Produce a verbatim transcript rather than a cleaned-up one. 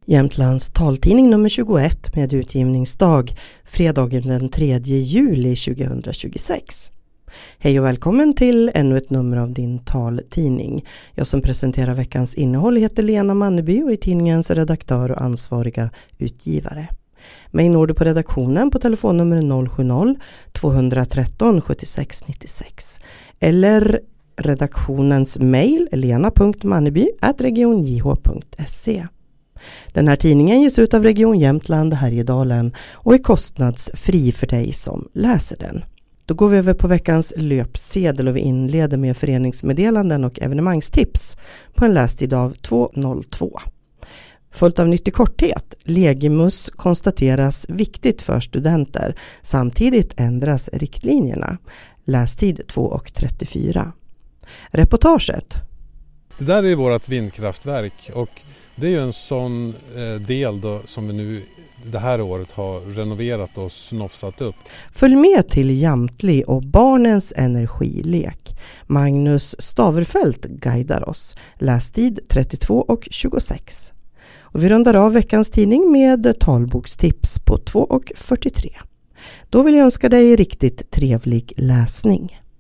Jämtlands taltidning nummer tjugoett med utgivningsdag fredagen den tredje juli tjugohundratjugosex. Hej och välkommen till ännu ett nummer av din taltidning. Jag som presenterar veckans innehåll heter Lena Manneby och är tidningens redaktör och ansvariga utgivare. Mig når du på redaktionen på telefonnummer noll sju noll två ett tre sju sex nio sex eller redaktionens mejl lena punkt manneby snabel-a regionjh punkt se. Den här tidningen ges ut av Region Jämtland Härjedalen och är kostnadsfri för dig som läser den. Då går vi över på veckans löpsedel och vi inleder med föreningsmeddelanden och evenemangstips på en lästid av två noll två. Följt av nytt i korthet. Legimus konstateras viktigt för studenter. Samtidigt ändras riktlinjerna. Lästid två trettiofyra. Reportaget. Det där är vårt vindkraftverk och det är ju en sån del då som vi nu det här året har renoverat och snofsat upp. Följ med till Jamtli och barnens energilek. Magnus Staverfält guidar oss. Lästid trettiotvå tjugosex. Och vi rundar av veckans tidning med talbokstips på två fyrtiotre. Då vill jag önska dig riktigt trevlig läsning.